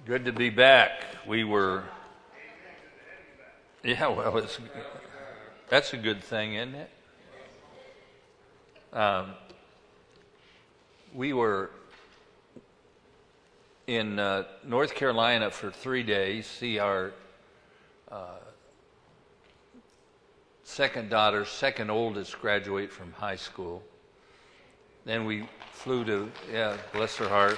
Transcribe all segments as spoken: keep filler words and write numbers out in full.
Good to be back. We were, yeah, well, it's, that's a good thing, isn't it? Um, we were in uh, North Carolina for three days, see our uh, second daughter, second oldest, graduate from high school. Then we flew to, yeah, bless her heart.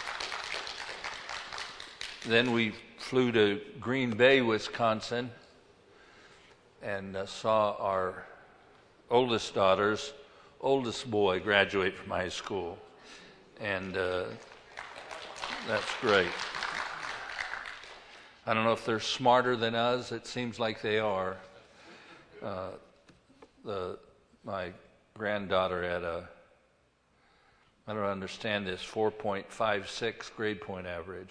Then we flew to Green Bay, Wisconsin, and uh, saw our oldest daughter's oldest boy graduate from high school. And uh, that's great. I don't know if they're smarter than us. It seems like they are. Uh, the my granddaughter had a, I don't understand this, four point five six grade point average.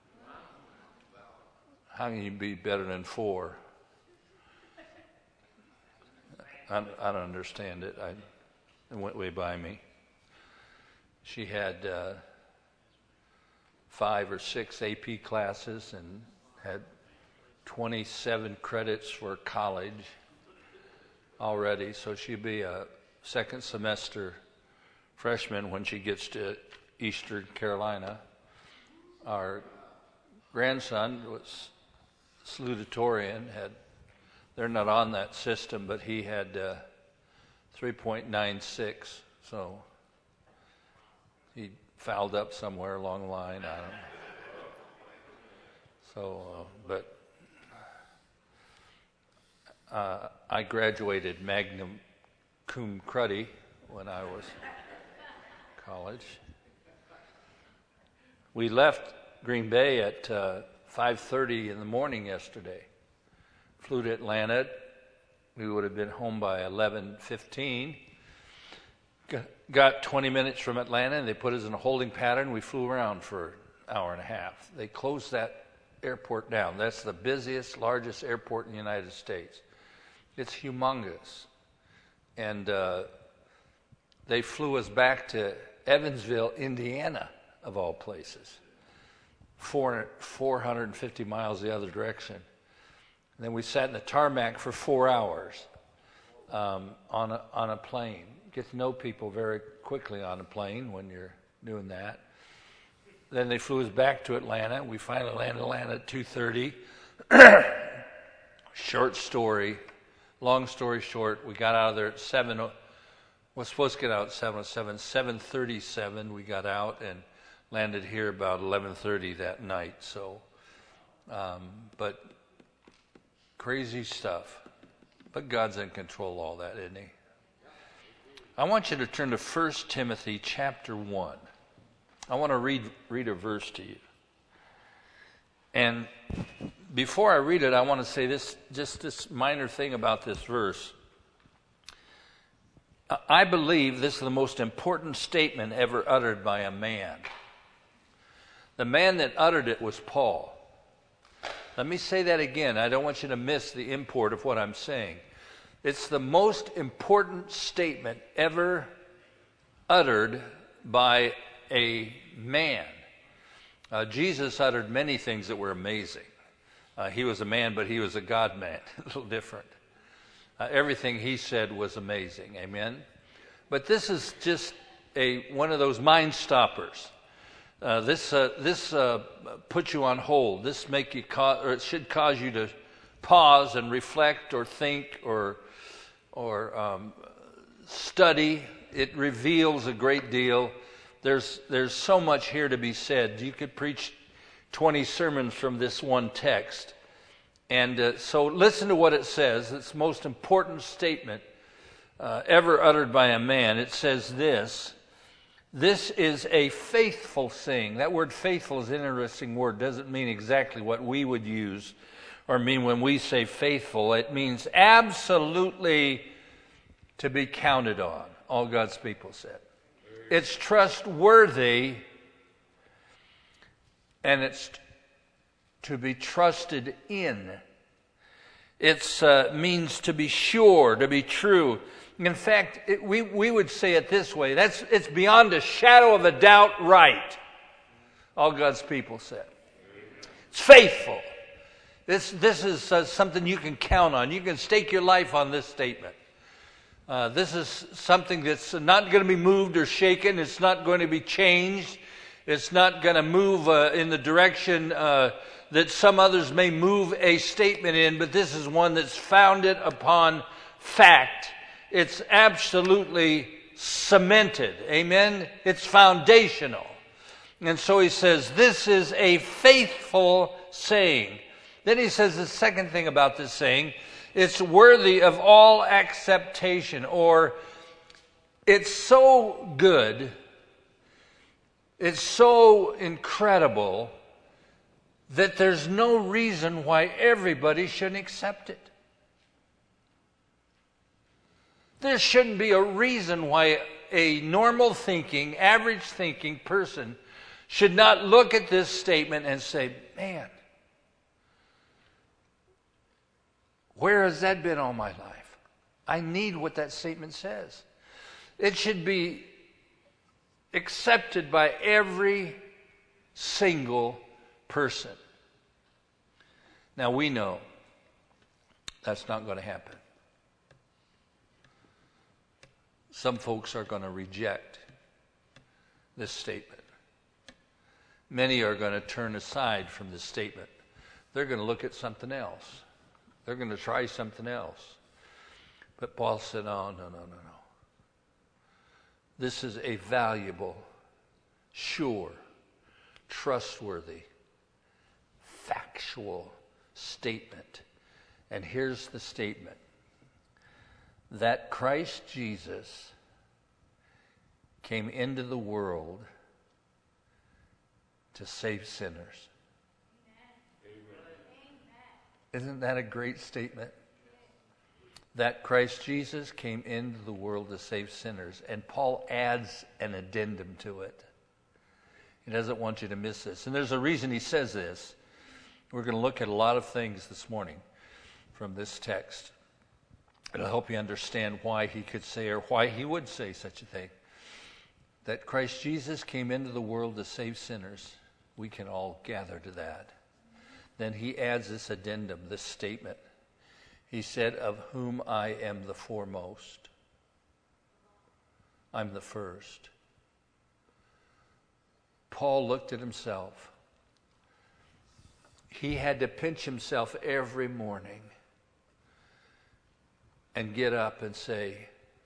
How can you be better than four? I, I don't understand it. I, it went way by me. She had uh, five or six A P classes and had twenty-seven credits for college already. So she'd be a second semester freshman when she gets to Eastern Carolina. Our grandson was salutatorian, had, they're not on that system, but he had uh, three point nine six, so he fouled up somewhere along the line. I don't know. So, uh, but uh, I graduated magna cum laude when I was in college. We left Green Bay at uh, five thirty in the morning yesterday. Flew to Atlanta. We would have been home by eleven fifteen. Got twenty minutes from Atlanta, and they put us in a holding pattern. We flew around for an hour and a half. They closed that airport down. That's the busiest, largest airport in the United States. It's humongous. And uh, they flew us back to Evansville, Indiana, of all places. four hundred fifty miles the other direction. And then we sat in the tarmac for four hours um, on a, on a plane. Get to know people very quickly on a plane when you're doing that. Then they flew us back to Atlanta. We finally landed in Atlanta at two thirty. Short story, long story short, we got out of there at seven. We're supposed to get out at seven oh seven. seven thirty-seven we got out and landed here about eleven thirty that night. So, um, but crazy stuff. But God's in control of all that, isn't he? I want you to turn to First Timothy chapter one. I want to read read a verse to you. And before I read it, I want to say this, just this minor thing about this verse. I believe this is the most important statement ever uttered by a man. The man that uttered it was Paul. Let me say that again. I don't want you to miss the import of what I'm saying. It's the most important statement ever uttered by a man. Uh, Jesus uttered many things that were amazing. Uh, he was a man, but he was a God man. A little different. Uh, everything he said was amazing. Amen? But this is just a one of those mind stoppers. Uh, this uh, this uh, puts you on hold. This make you ca- or it should cause you to pause and reflect or think or or um, study. It reveals a great deal. There's there's so much here to be said. You could preach twenty sermons from this one text. And uh, so listen to what it says. It's the most important statement uh, ever uttered by a man. It says this: this is a faithful saying. That word faithful is an interesting word. Doesn't mean exactly what we would use or mean when we say faithful. It means absolutely to be counted on. All God's people said. It's trustworthy, and it's to be trusted in. It uh, means to be sure, to be true. In fact, it, we, we would say it this way. That's it's beyond a shadow of a doubt right. All God's people said. It's faithful. This, this is uh, something you can count on. You can stake your life on this statement. Uh, this is something that's not going to be moved or shaken. It's not going to be changed. It's not going to move uh, in the direction uh, that some others may move a statement in, but this is one that's founded upon fact. It's absolutely cemented. Amen? It's foundational. And so he says, this is a faithful saying. Then he says the second thing about this saying, it's worthy of all acceptation, or it's so good, it's so incredible that there's no reason why everybody shouldn't accept it. There shouldn't be a reason why a normal thinking, average thinking person should not look at this statement and say, man, where has that been all my life? I need what that statement says. It should be accepted by every single person. Now we know that's not going to happen. Some folks are going to reject this statement. Many are going to turn aside from this statement. They're going to look at something else. They're going to try something else. But Paul said, oh, no, no, no, no. This is a valuable, sure, trustworthy, factual statement. And here's the statement. That Christ Jesus came into the world to save sinners. Isn't that a great statement? That Christ Jesus came into the world to save sinners. And Paul adds an addendum to it. He doesn't want you to miss this. And there's a reason he says this. We're going to look at a lot of things this morning from this text. It'll help you understand why he could say, or why he would say such a thing. That Christ Jesus came into the world to save sinners. We can all gather to that. Then he adds this addendum, this statement. He said, of whom I am the foremost. I'm the first. Paul looked at himself. He had to pinch himself every morning and get up and say,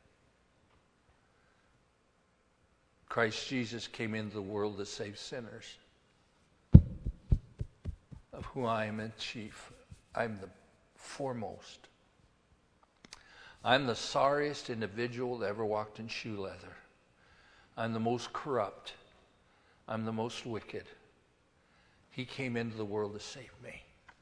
Christ Jesus came into the world to save sinners, of whom I am in chief. I'm the foremost. I'm the sorriest individual that ever walked in shoe leather. I'm the most corrupt. I'm the most wicked. He came into the world to save me.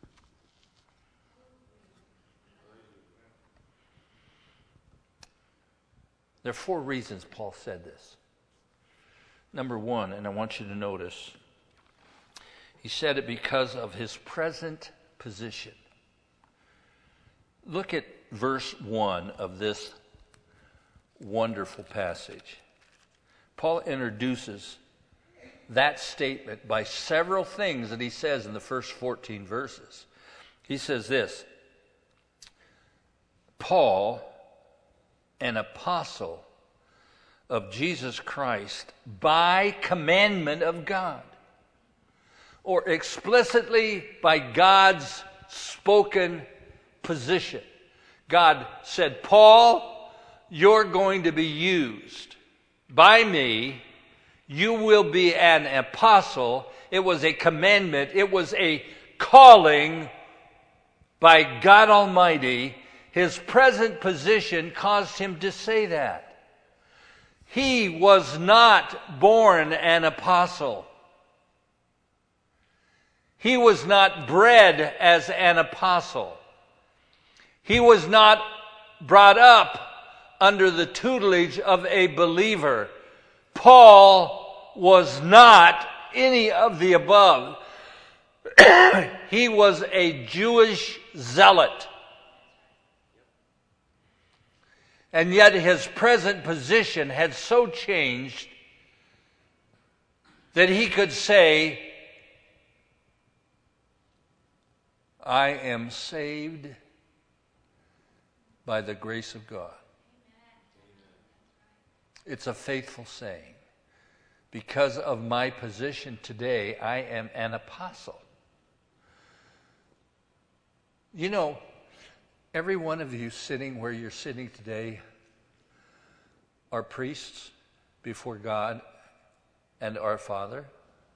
There are four reasons Paul said this. Number one, and I want you to notice, he said it because of his present position. Look at verse one of this wonderful passage. Paul introduces that statement by several things that he says in the first fourteen verses. He says this, Paul, an apostle of Jesus Christ by commandment of God, or explicitly by God's spoken position. God said, Paul, you're going to be used by me. You will be an apostle. It was a commandment. It was a calling by God Almighty. His present position caused him to say that. He was not born an apostle. He was not bred as an apostle. He was not brought up under the tutelage of a believer. Paul was not any of the above. He was a Jewish zealot. And yet his present position had so changed that he could say, I am saved by the grace of God. It's a faithful saying. Because of my position today, I am an apostle. You know, every one of you sitting where you're sitting today are priests before God and our Father.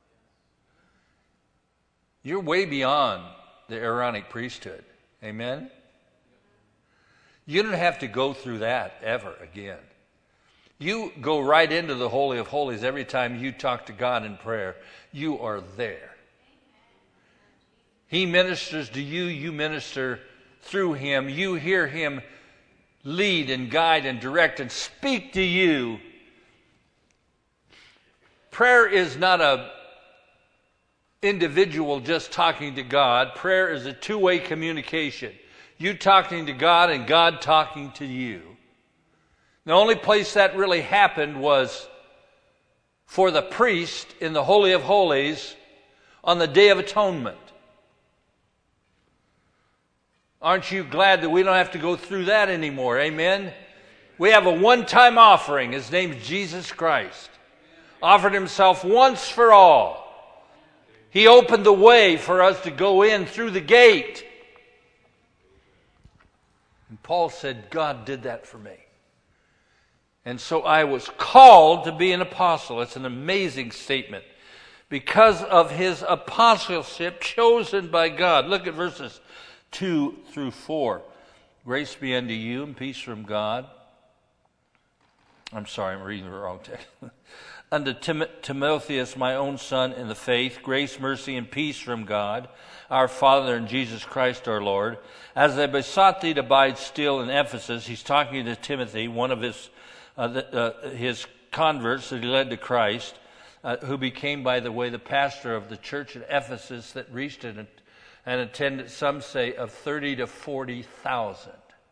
You're way beyond the Aaronic priesthood. Amen? You don't have to go through that ever again. You go right into the Holy of Holies every time you talk to God in prayer. You are there. He ministers to you. You minister through him. You hear him lead and guide and direct and speak to you. Prayer is not a individual just talking to God. Prayer is a two-way communication. You talking to God and God talking to you. The only place that really happened was for the priest in the Holy of Holies on the Day of Atonement. Aren't you glad that we don't have to go through that anymore? Amen? We have a one-time offering. His name's Jesus Christ. Offered himself once for all. He opened the way for us to go in through the gate. And Paul said, God did that for me. And so I was called to be an apostle. It's an amazing statement. Because of his apostleship chosen by God. Look at verses two through four. Grace be unto you and peace from God. I'm sorry, I'm reading the wrong text. Unto Tim- Timotheus, my own son in the faith, grace, mercy, and peace from God, our Father and Jesus Christ our Lord. As I besought thee to abide still in Ephesus, he's talking to Timothy, one of his uh, the, uh, his converts that he led to Christ, uh, who became, by the way, the pastor of the church at Ephesus that reached an, an attendance, some say, of thirty to forty thousand.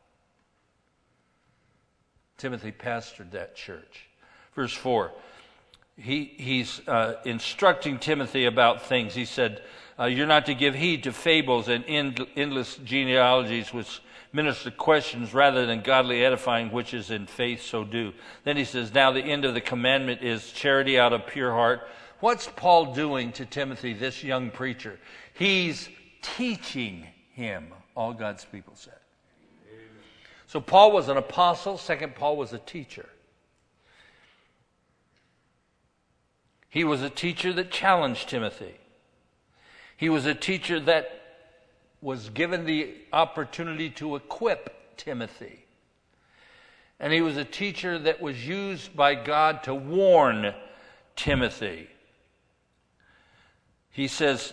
Timothy pastored that church. Verse four. He, he's uh, instructing Timothy about things. He said, uh, you're not to give heed to fables and end, endless genealogies which minister questions rather than godly edifying, which is in faith, so do. Then he says, now the end of the commandment is charity out of pure heart. What's Paul doing to Timothy, this young preacher? He's teaching him, all God's people said. Amen. So Paul was an apostle. Second, Paul was a teacher. He was a teacher that challenged Timothy. He was a teacher that was given the opportunity to equip Timothy. And he was a teacher that was used by God to warn Timothy. He says,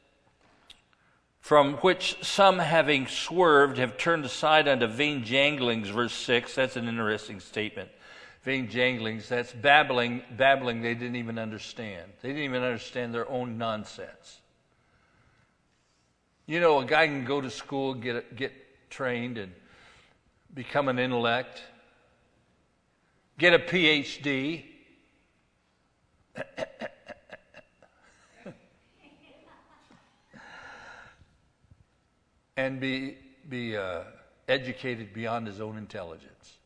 from which some having swerved have turned aside unto vain janglings, verse six. That's an interesting statement. Vain janglings, that's babbling, babbling they didn't even understand. They didn't even understand their own nonsense. You know, a guy can go to school, get get trained, and become an intellect, get a P H D, and be be uh, educated beyond his own intelligence.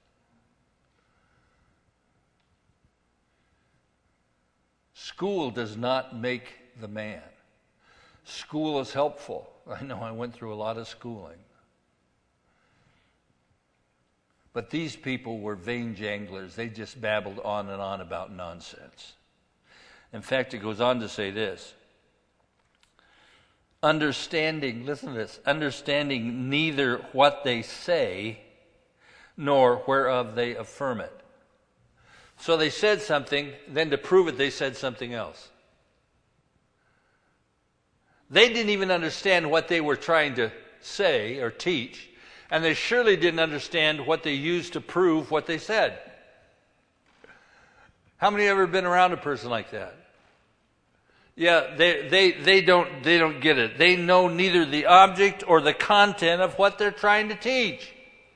School does not make the man. School is helpful. I know I went through a lot of schooling. But these people were vain janglers. They just babbled on and on about nonsense. In fact, it goes on to say this. Understanding, listen to this, understanding neither what they say nor whereof they affirm it. So they said something, then to prove it, they said something else. They didn't even understand what they were trying to say or teach, and they surely didn't understand what they used to prove what they said. How many have ever been around a person like that? Yeah, they, they, they don't, they don't get it. They know neither the object or the content of what they're trying to teach.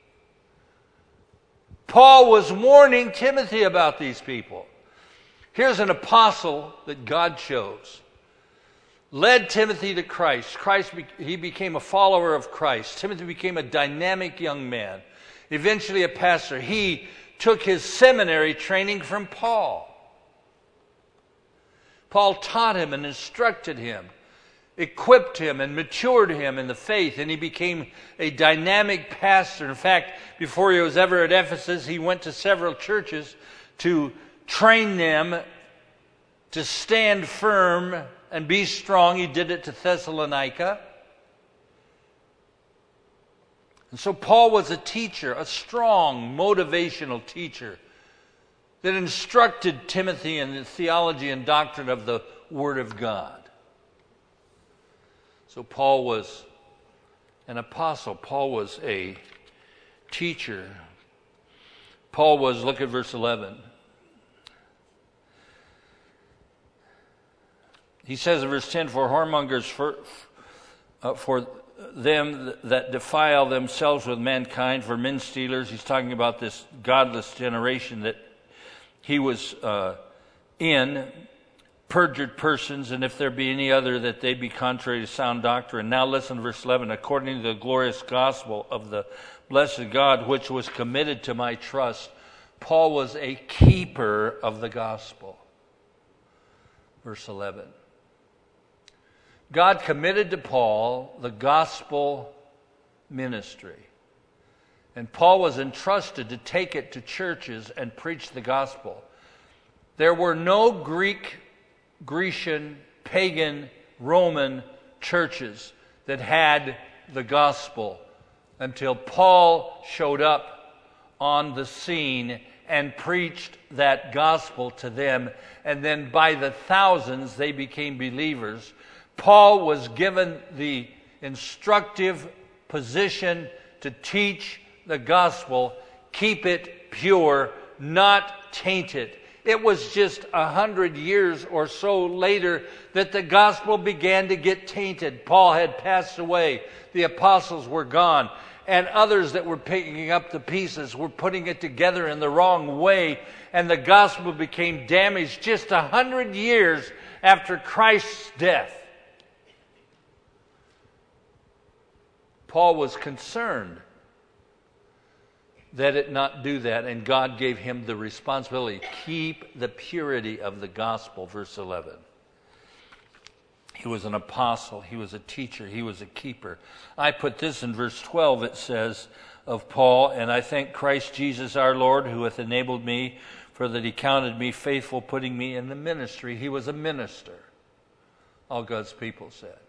Paul was warning Timothy about these people. Here's an apostle that God chose. led Timothy to Christ. Christ, he became a follower of Christ. Timothy became a dynamic young man, eventually a pastor. He took his seminary training from Paul. Paul taught him and instructed him, equipped him and matured him in the faith, and he became a dynamic pastor. In fact, before he was ever at Ephesus, he went to several churches to train them to stand firm and be strong. He did it to Thessalonica. And so Paul was a teacher, a strong, motivational teacher that instructed Timothy in the theology and doctrine of the Word of God. So Paul was an apostle. Paul was a teacher. Paul was, look at verse eleven. He says in verse ten, for whoremongers, for, uh, for them that defile themselves with mankind, for men stealers. He's talking about this godless generation that he was uh, in, perjured persons, and if there be any other, that they be contrary to sound doctrine. Now listen to verse eleven. According to the glorious gospel of the blessed God, which was committed to my trust. Paul was a keeper of the gospel. Verse eleven. God committed to Paul the gospel ministry. And Paul was entrusted to take it to churches and preach the gospel. There were no Greek, Grecian, pagan, Roman churches that had the gospel until Paul showed up on the scene and preached that gospel to them. And then by the thousands, they became believers. Paul was given the instructive position to teach the gospel, keep it pure, not taint it. It was just a hundred years or so later that the gospel began to get tainted. Paul had passed away. The apostles were gone. And others that were picking up the pieces were putting it together in the wrong way. And the gospel became damaged just a hundred years after Christ's death. Paul was concerned that it not do that, and God gave him the responsibility. Keep the purity of the gospel, verse eleven. He was an apostle, he was a teacher, he was a keeper. I put this in verse twelve, it says of Paul, and I thank Christ Jesus our Lord, who hath enabled me, for that he counted me faithful, putting me in the ministry. He was a minister, all God's people said.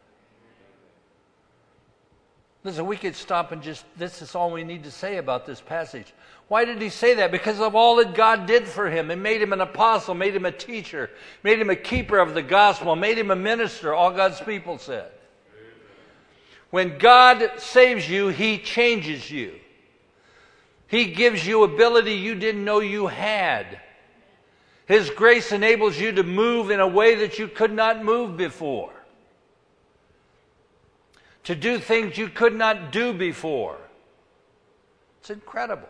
Listen, we could stop and just, this is all we need to say about this passage. Why did he say that? Because of all that God did for him. It made him an apostle, made him a teacher, made him a keeper of the gospel, made him a minister, all God's people said. When God saves you, he changes you. He gives you ability you didn't know you had. His grace enables you to move in a way that you could not move before. To do things you could not do before. It's incredible.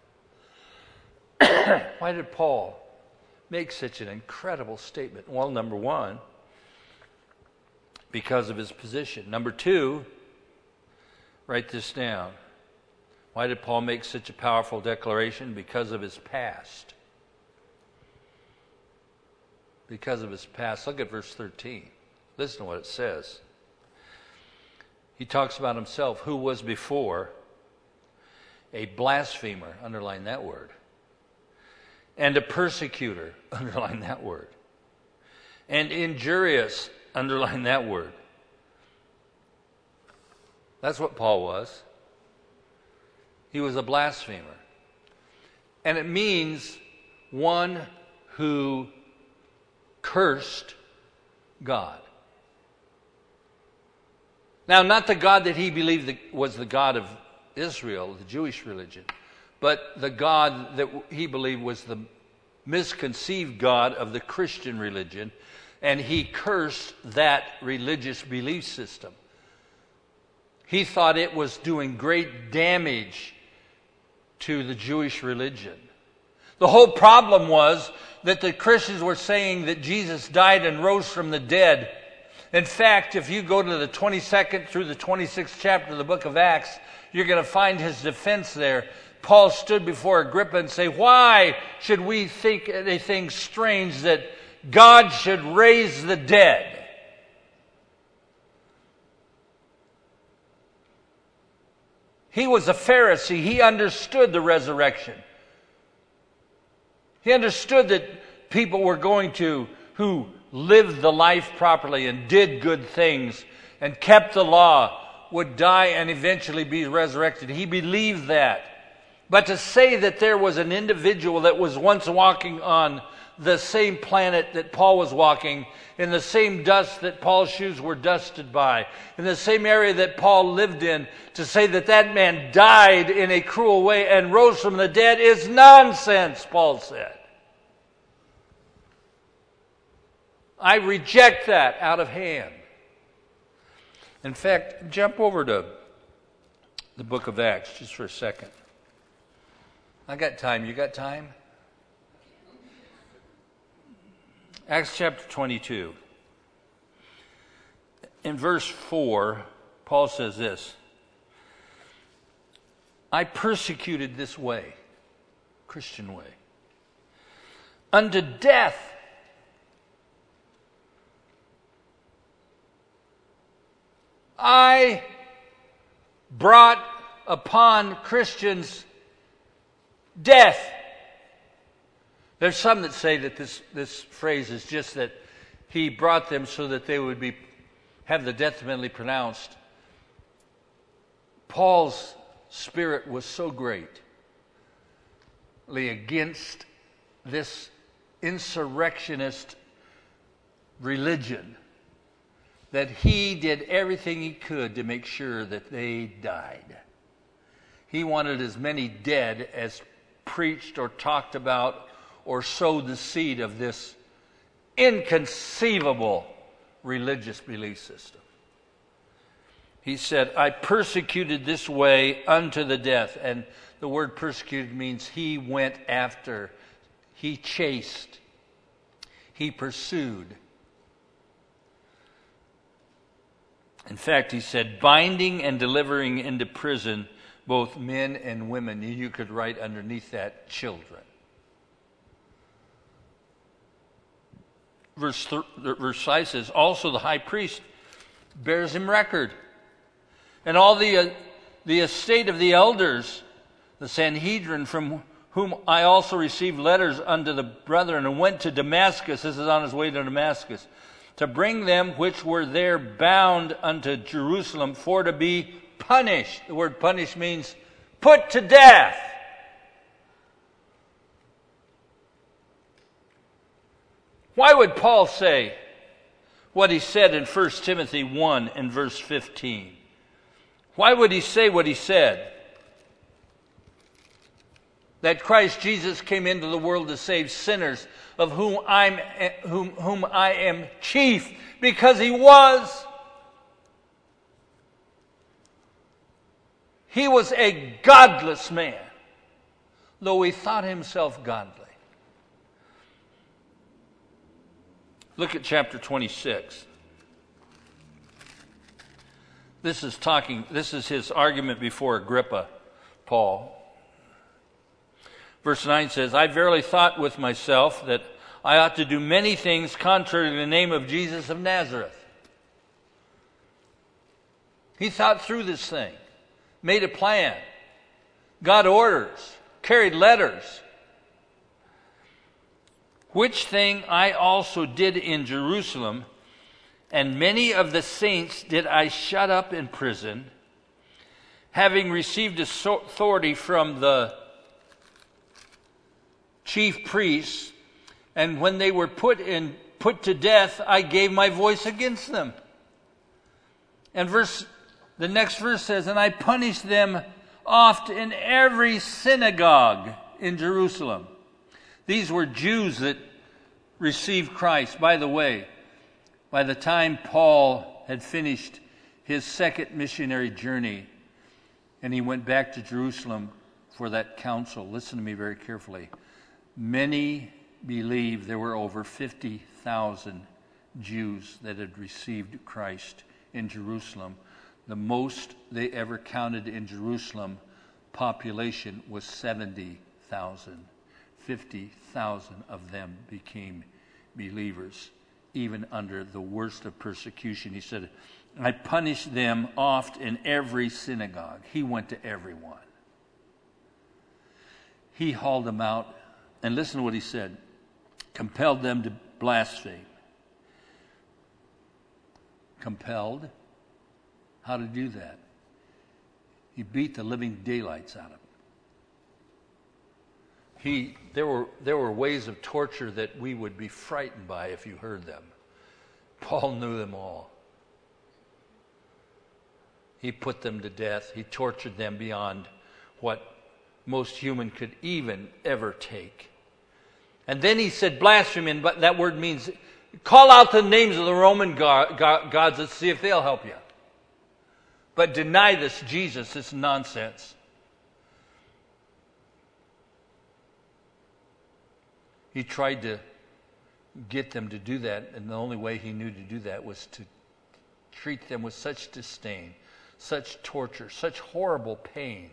Why did Paul make such an incredible statement? Well, number one, because of his position. Number two, write this down. Why did Paul make such a powerful declaration? Because of his past. Because of his past. Look at verse thirteen. Listen to what it says. He talks about himself, who was before a blasphemer, underline that word, and a persecutor, underline that word, and injurious, underline that word. That's what Paul was. He was a blasphemer. And it means one who cursed God. Now, not the God that he believed was the God of Israel, the Jewish religion, but the God that he believed was the misconceived God of the Christian religion, and he cursed that religious belief system. He thought it was doing great damage to the Jewish religion. The whole problem was that the Christians were saying that Jesus died and rose from the dead, In fact, if you go to the twenty-second through the twenty-sixth chapter of the book of Acts, you're going to find his defense there. Paul stood before Agrippa and say, why should we think anything strange that God should raise the dead? He was a Pharisee. He understood the resurrection. He understood that people were going to, who lived the life properly and did good things and kept the law, would die and eventually be resurrected. He believed that. But to say that there was an individual that was once walking on the same planet that Paul was walking, in the same dust that Paul's shoes were dusted by, in the same area that Paul lived in, to say that that man died in a cruel way and rose from the dead is nonsense, Paul said. I reject that out of hand. In fact, jump over to the book of Acts just for a second. I got time. You got time? Acts chapter twenty-two. In verse four, Paul says this: I persecuted this way, Christian way, unto death. I brought upon Christians death. There's some that say that this, this phrase is just that he brought them so that they would be have the death penalty pronounced. Paul's spirit was so greatly against this insurrectionist religion that he did everything he could to make sure that they died. He wanted as many dead as preached or talked about or sowed the seed of this inconceivable religious belief system. He said, I persecuted this way unto the death. And the word persecuted means he went after, he chased, he pursued. In fact, he said, binding and delivering into prison both men and women. You could write underneath that, children. Verse, th- verse five says, also the high priest bears him record. And all the, uh, the estate of the elders, the Sanhedrin, from whom I also received letters unto the brethren, and went to Damascus, this is on his way to Damascus, to bring them which were there bound unto Jerusalem for to be punished. The word punish means put to death. Why would Paul say what he said in First Timothy one and verse fifteen? Why would he say what he said? That Christ Jesus came into the world to save sinners, of whom I'm whom, whom I am chief, because he was. He was a godless man, though he thought himself godly. Look at chapter twenty-six. This is talking, this is his argument before Agrippa, Paul. Verse nine says, I verily thought with myself that I ought to do many things contrary to the name of Jesus of Nazareth. He thought through this thing, made a plan, got orders, carried letters. Which thing I also did in Jerusalem, and many of the saints did I shut up in prison, having received authority from the chief priests, and when they were put in put to death, I gave my voice against them. And verse the next verse says, and I punished them oft in every synagogue in Jerusalem. These were Jews that received Christ. By the way, by the time Paul had finished his second missionary journey and he went back to Jerusalem for that council, listen to me very carefully. Many believe there were over fifty thousand Jews that had received Christ in Jerusalem. The most they ever counted in Jerusalem population was seventy thousand. fifty thousand of them became believers, even under the worst of persecution. He said, I punished them oft in every synagogue. He went to everyone. He hauled them out, and listen to what he said, compelled them to blaspheme. Compelled? How to do that? He beat the living daylights out of them. He, there were, there were ways of torture that we would be frightened by if you heard them. Paul knew them all. He put them to death. He tortured them beyond what most human could even ever take. And then he said blasphemy, and that word means call out the names of the Roman go- go- gods and see if they'll help you. But deny this Jesus, this nonsense. He tried to get them to do that, and the only way he knew to do that was to treat them with such disdain, such torture, such horrible pain.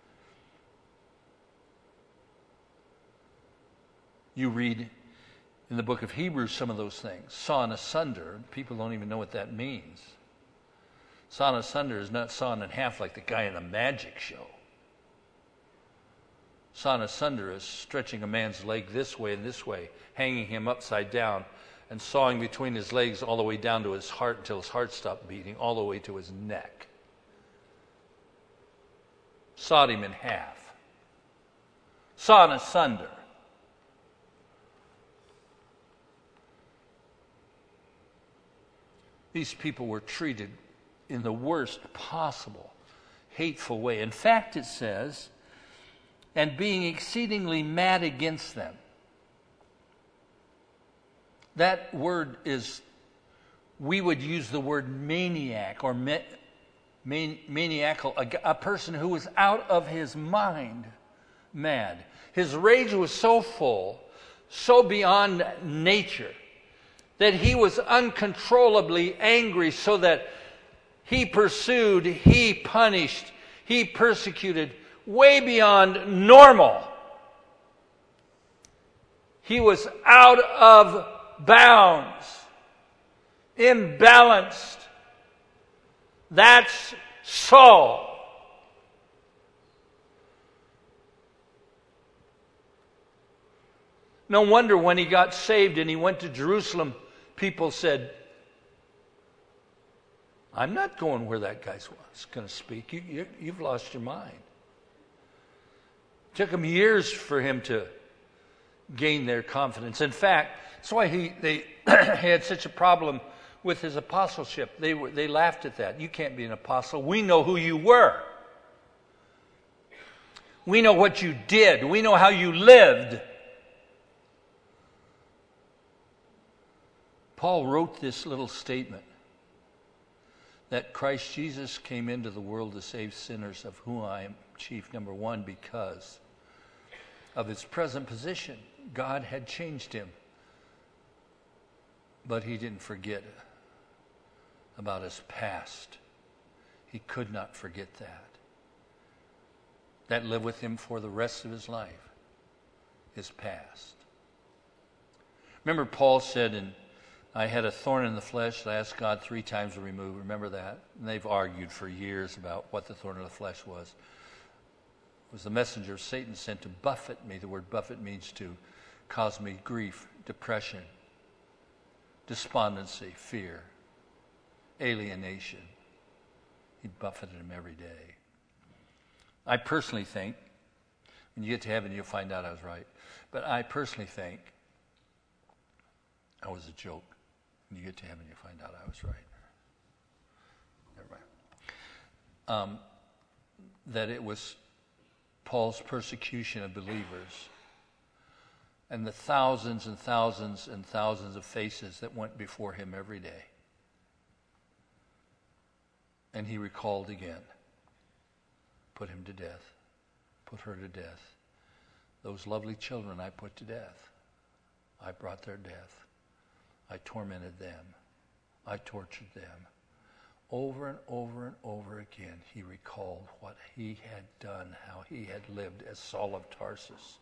You read in the book of Hebrews some of those things. Sawn asunder. People don't even know what that means. Sawn asunder is not sawn in half like the guy in the magic show. Sawn asunder is stretching a man's leg this way and this way, hanging him upside down, and sawing between his legs all the way down to his heart until his heart stopped beating, all the way to his neck. Sawed him in half. Sawn asunder. These people were treated in the worst possible, hateful way. In fact, it says, and being exceedingly mad against them. That word is, we would use the word maniac or ma- man- maniacal, a, a person who was out of his mind, mad. His rage was so full, so beyond nature, that he was uncontrollably angry, so that he pursued, he punished, he persecuted way beyond normal. He was out of bounds, imbalanced. That's Saul. No wonder when he got saved and he went to Jerusalem, people said, I'm not going where that guy's going to speak. You, you, you've lost your mind. It took him years for him to gain their confidence. In fact, that's why he they had such a problem with his apostleship. They were they laughed at that. You can't be an apostle. We know who you were. We know what you did. We know how you lived. Paul wrote this little statement that Christ Jesus came into the world to save sinners, of whom I am chief, number one, because of his present position. God had changed him, but he didn't forget about his past. He could not forget that. That lived with him for the rest of his life, his past. Remember, Paul said, in, I had a thorn in the flesh that I asked God three times to remove. Remember that? And they've argued for years about what the thorn in the flesh was. It was the messenger of Satan sent to buffet me. The word buffet means to cause me grief, depression, despondency, fear, alienation. He buffeted him every day. I personally think, when you get to heaven, you'll find out I was right. But I personally think I was a joke. When you get to heaven, you'll find out I was right. Never mind. Um, that it was Paul's persecution of believers and the thousands and thousands and thousands of faces that went before him every day. And he recalled again. Put him to death. Put her to death. Those lovely children I put to death. I brought their death. I tormented them. I tortured them. Over and over and over again, he recalled what he had done, how he had lived as Saul of Tarsus.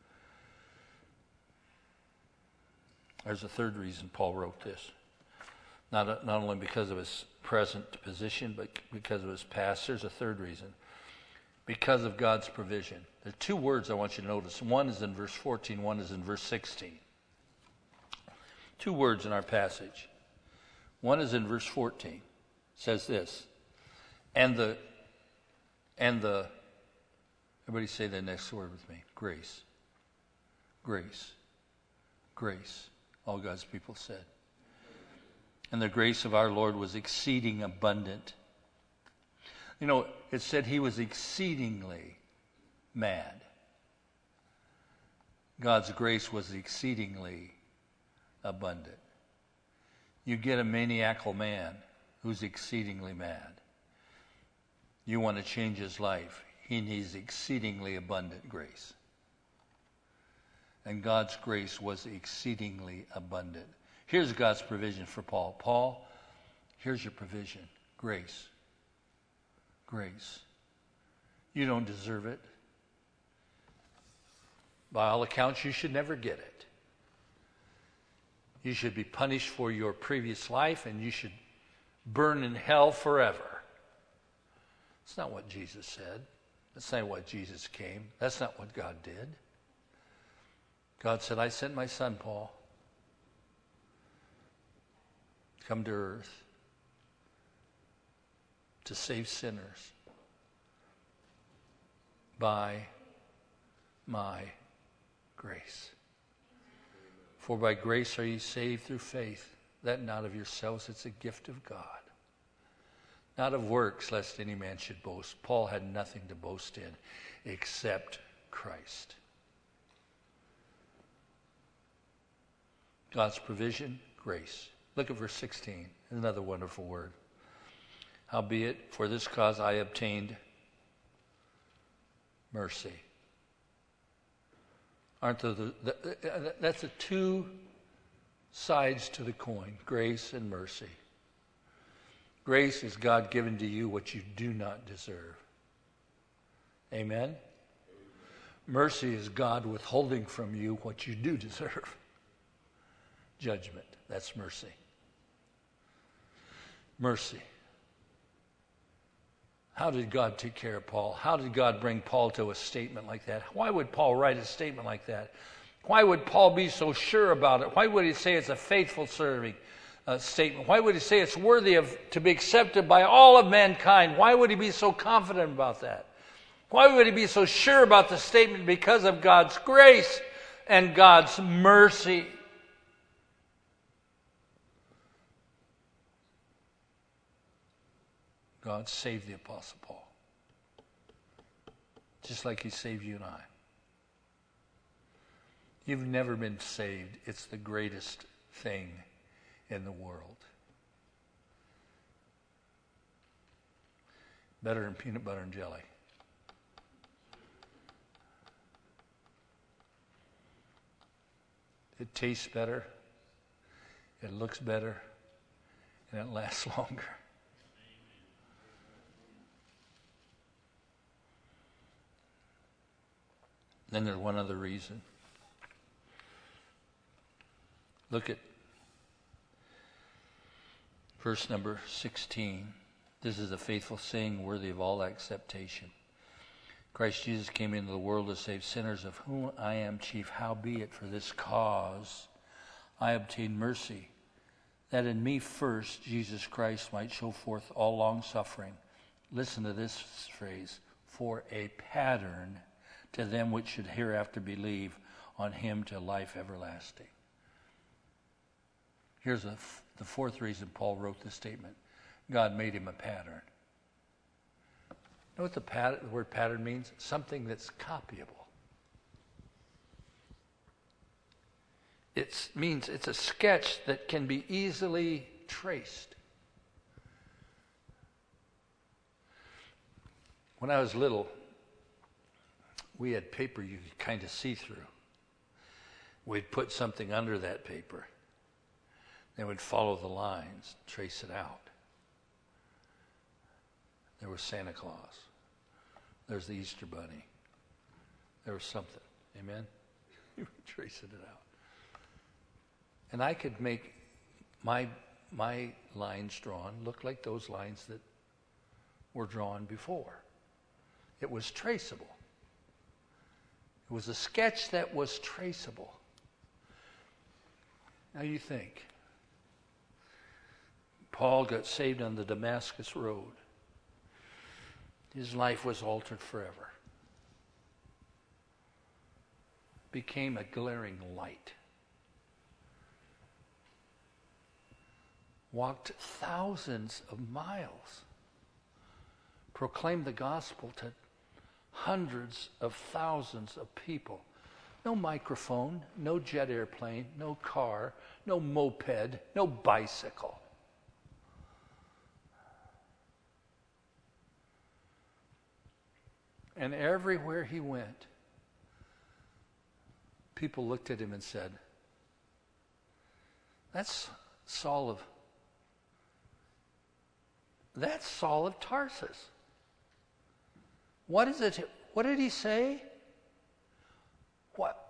There's a third reason Paul wrote this. Not, not only because of his present position, but because of his past. There's a third reason. Because of God's provision. There are two words I want you to notice. One is in verse fourteen, one is in verse sixteen. Two words in our passage. One is in verse fourteen. It says this. And the, and the, everybody say the next word with me. Grace. Grace. Grace. All God's people said. And the grace of our Lord was exceeding abundant. You know, it said he was exceedingly mad. God's grace was exceedingly abundant. You get a maniacal man who's exceedingly mad. You want to change his life. He needs exceedingly abundant grace. And God's grace was exceedingly abundant. Here's God's provision for Paul. Paul, here's your provision. Grace. Grace. You don't deserve it. By all accounts, you should never get it. You should be punished for your previous life, and you should burn in hell forever. That's not what Jesus said. That's not what Jesus came. That's not what God did. God said, I sent my son, Paul, come to earth to save sinners by my grace. For by grace are ye saved through faith, that not of yourselves, it's a gift of God. Not of works, lest any man should boast. Paul had nothing to boast in except Christ. God's provision, grace. Look at verse sixteen, another wonderful word. Howbeit, for this cause I obtained mercy. Aren't there the, the, that's the two sides to the coin, grace and mercy. Grace is God given to you what you do not deserve. Amen? Mercy is God withholding from you what you do deserve. Judgment, that's mercy. Mercy. How did God take care of Paul? How did God bring Paul to a statement like that? Why would Paul write a statement like that? Why would Paul be so sure about it? Why would he say it's a faithful serving uh, statement? Why would he say it's worthy of to be accepted by all of mankind? Why would he be so confident about that? Why would he be so sure about the statement? Because of God's grace and God's mercy. God saved the Apostle Paul. Just like he saved you and I. You've never been saved. It's the greatest thing in the world. Better than peanut butter and jelly. It tastes better. It looks better. And it lasts longer. Then there's one other reason. Look at verse number sixteen. This is a faithful saying worthy of all acceptation. Christ Jesus came into the world to save sinners, of whom I am chief. Howbeit, for this cause I obtained mercy, that in me first Jesus Christ might show forth all long suffering. Listen to this phrase. For a pattern to them which should hereafter believe on him to life everlasting. Here's a, the fourth reason Paul wrote this statement. God made him a pattern. You know what the, pat- the word pattern means? Something that's copyable. It means it's a sketch that can be easily traced. When I was little, we had paper you could kind of see through. We'd put something under that paper They would follow the lines, trace it out. There was Santa Claus. There's the Easter Bunny. There was something. Amen? You were tracing it out. And I could make my my lines drawn look like those lines that were drawn before. It was traceable. It was a sketch that was traceable. Now you think. Paul got saved on the Damascus Road. His life was altered forever. Became a glaring light. Walked thousands of miles. Proclaimed the gospel to hundreds of thousands of people. No microphone, no jet airplane, no car, no moped, no bicycle. And everywhere he went, people looked at him and said, that's Saul of that's Saul of Tarsus. What is it? What did he say? What?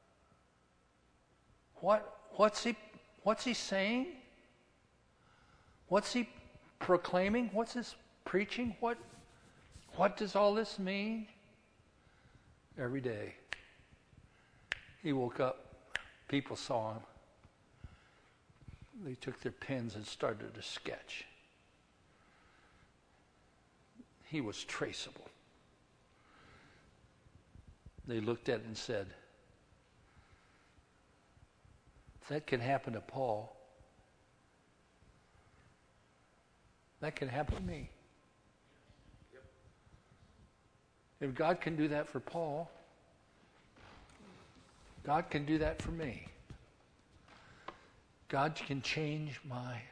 What? What's he? What's he saying? What's he proclaiming? What's his preaching? What? What does all this mean? Every day, he woke up. People saw him. They took their pens and started to sketch. He was traceable. They looked at it and said, if that can happen to Paul, that can happen to me. Yep. If God can do that for Paul, God can do that for me. God can change my life.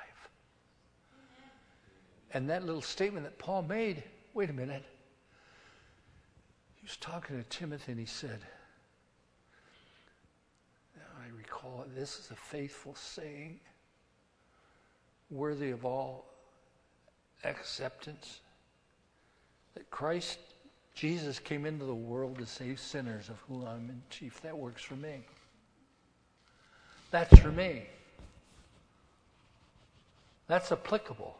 And that little statement that Paul made, wait a minute. He was talking to Timothy and he said, I recall it, this is a faithful saying, worthy of all acceptance, that Christ, Jesus came into the world to save sinners, of whom I'm in chief. That works for me. That's for me. That's applicable.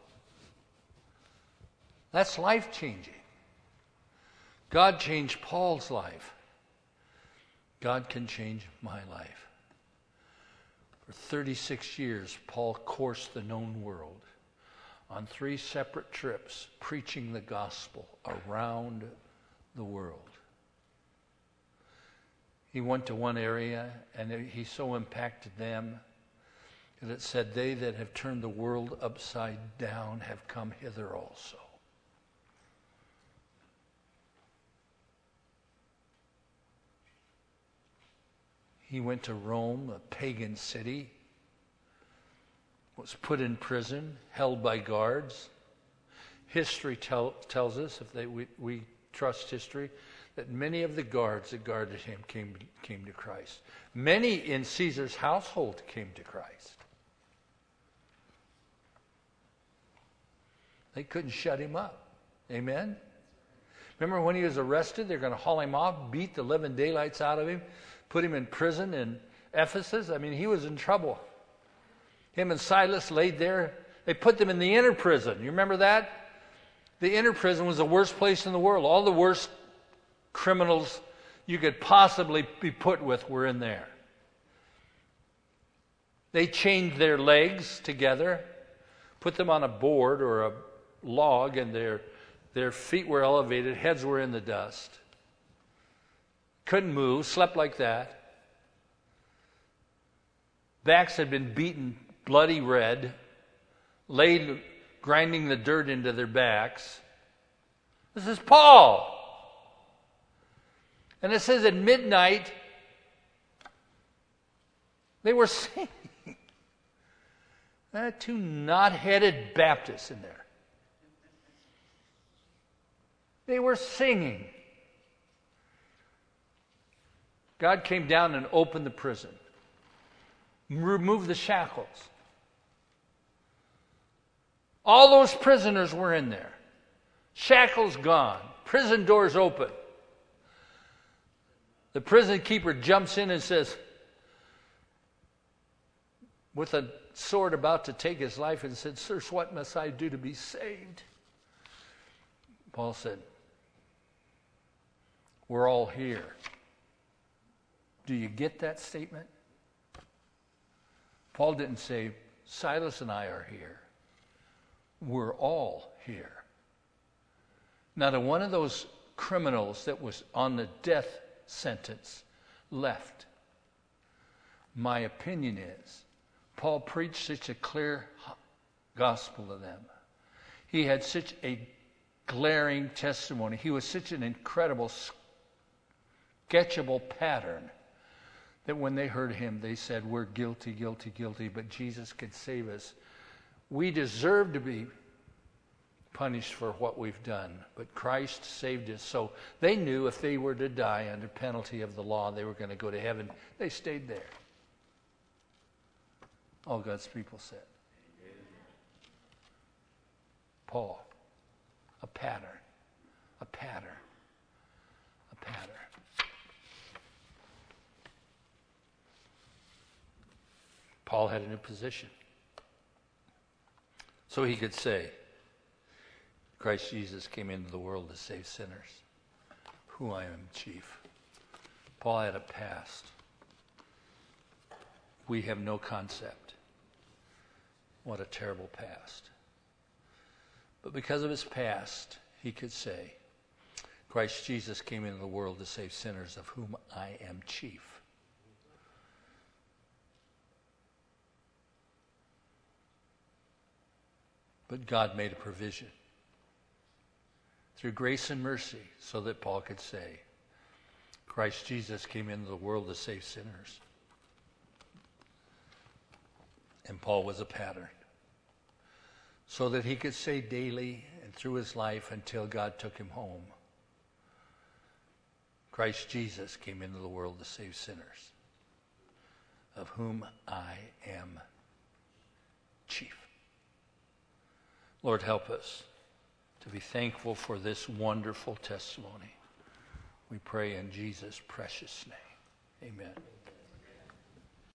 That's life-changing. God changed Paul's life. God can change my life. For thirty-six years, Paul coursed the known world on three separate trips, preaching the gospel around the world. He went to one area, and he so impacted them that it said, they that have turned the world upside down have come hither also. He went to Rome, a pagan city, was put in prison, held by guards. History tell, tells us, if they, we, we trust history, that many of the guards that guarded him came, came to Christ. Many in Caesar's household came to Christ. They couldn't shut him up. Amen? Remember when he was arrested, they're going to haul him off, beat the living daylights out of him, put him in prison in Ephesus. I mean, he was in trouble. Him and Silas laid there. They put them in the inner prison. You remember that? The inner prison was the worst place in the world. All the worst criminals you could possibly be put with were in there. They chained their legs together, put them on a board or a log, and their, their feet were elevated, heads were in the dust. Couldn't move, slept like that. Backs had been beaten bloody red, laid grinding the dirt into their backs. This is Paul. And it says at midnight, they were singing. Uh, two knot-headed Baptists in there. They were singing. God came down and opened the prison, removed the shackles, All those prisoners were in there. Shackles gone. Prison doors open. The prison keeper jumps in and says, with a sword about to take his life, and said, "Sirs, what must I do to be saved?" Paul said, "We're all here." Do you get that statement? Paul didn't say, "Silas and I are here." We're all here. Not a one of those criminals that was on the death sentence left. My opinion is, Paul preached such a clear gospel to them. He had such a glaring testimony. He was such an incredible, sketchable pattern that when they heard him, they said, "We're guilty, guilty, guilty, but Jesus could save us. We deserve to be punished for what we've done, but Christ saved us." So they knew if they were to die under penalty of the law, they were going to go to heaven. They stayed there. All God's people said. Paul, a pattern, a pattern, a pattern. Paul had a new position. So he could say, Christ Jesus came into the world to save sinners, who I am chief. Paul had a past. We have no concept. What a terrible past. But because of his past, he could say, Christ Jesus came into the world to save sinners, of whom I am chief. But God made a provision through grace and mercy so that Paul could say, Christ Jesus came into the world to save sinners. And Paul was a pattern, so that he could say daily and through his life until God took him home, Christ Jesus came into the world to save sinners, of whom I am chief. Lord, help us to be thankful for this wonderful testimony. We pray in Jesus' precious name. Amen.